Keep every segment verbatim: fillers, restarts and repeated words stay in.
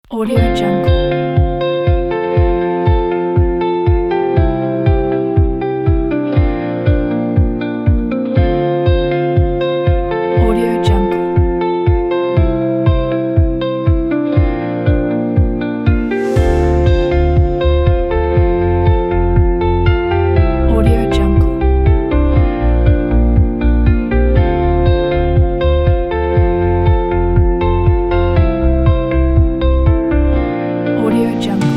Audio Jungle. Audio Jungle. Audio Jungle. Audio Jungle.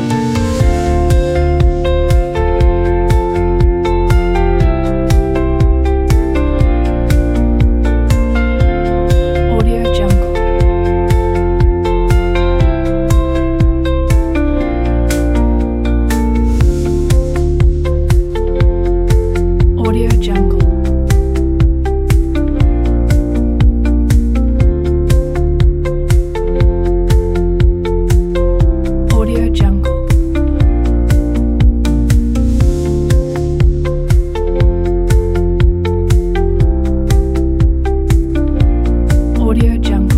Audio Jungle. Audio Jungle. Audio Jungle. Audio Jungle.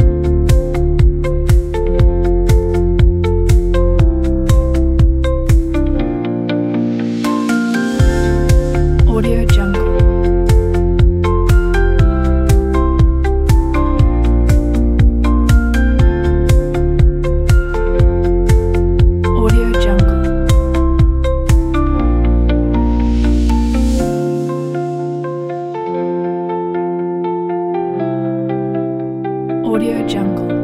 Audio Jungle. Audio Jungle. Audio Jungle.